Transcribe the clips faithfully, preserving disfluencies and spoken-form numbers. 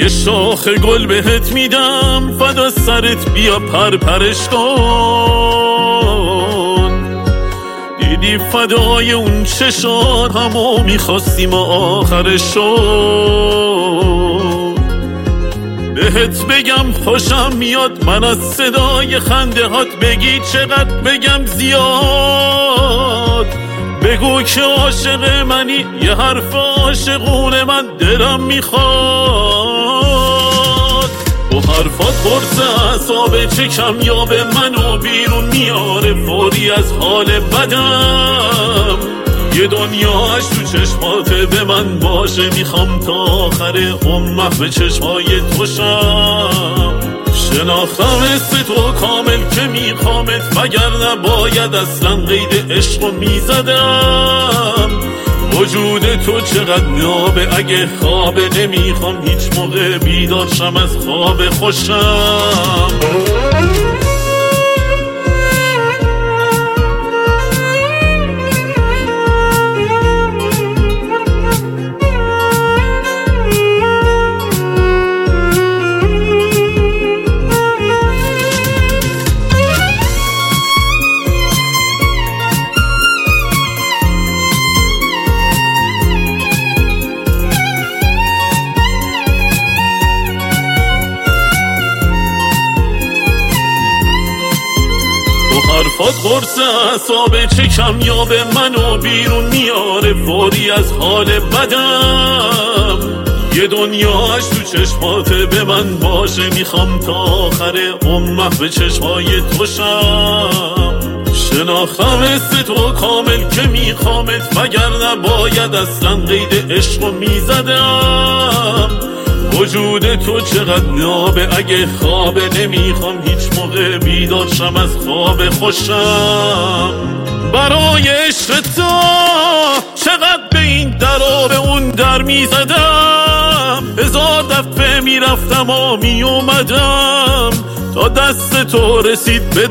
یه شاخ گل بهت میدم فدا سرت بیا پرپرش کن. دیدی فدای اون چشات همو میخواستیم آخرش شد. بهت بگم خوشم میاد من از صدای خنده هات، بگی چقدر بگم زیاد. بگو که عاشق منی، یه حرف عاشقونه من دلم میخواد. با حرفات قرص اعصاب چکم یا به منو بیرون میاره فوری از حال بدم. یه دنیاش تو چشماته به من باشه، میخوام تا آخر عمر به چشمای تو شم. شناختم اسم تو کامل که میخوامت، وگرنه باید اصلا قید عشقو میزدم. وجود تو چقدر نابه اگه خوابه، نمیخوام هیچ موقع بیدار شم از خواب خوشم. حرفات قرص اعصاب چکم یا به منو بیرون میاره فوری از حال بدم. یه دنیاش تو چشماته به من باشه، میخوام تا آخر عمر به چشمای تو شم. شناختم اسم تو کامل که میخوامت، وگرنه باید اصلا قید عشقو میزدم. وجود تو چقدر نابه اگه خوابه، نمیخوام هیچ موقع بیدار شم از خواب خوشم. برای عشق تو چقدر به این در و به اون در میزدم، هزار دفعه میرفتم و میومدم تا دست تو رسید به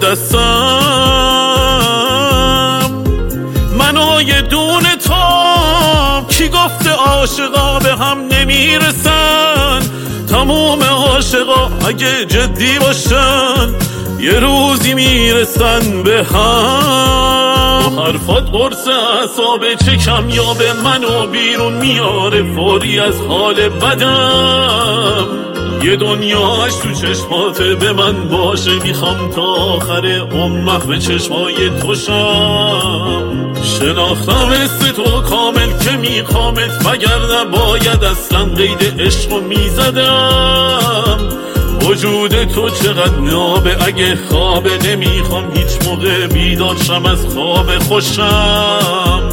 دستم. منو یه دونه تو کی گفته عاشقا به هم نمیرسن؟ تموم عاشقا اگه جدی باشن یه روزی میرسن به هم. با حرفات قرص اعصاب چکم یا به منو بیرون میاره فوری از حال بدم. یه دنیاش تو چشماته به من باشه، میخوام تا آخر عمر به چشمای تو شم. شناختم اسم تو کامل که میخوامت، وگرنه باید اصلا قید عشقو میزدم. وجود تو چقدر نابه اگه خوابه، نمیخوام هیچ موقع بیدار شم از خواب خوشم.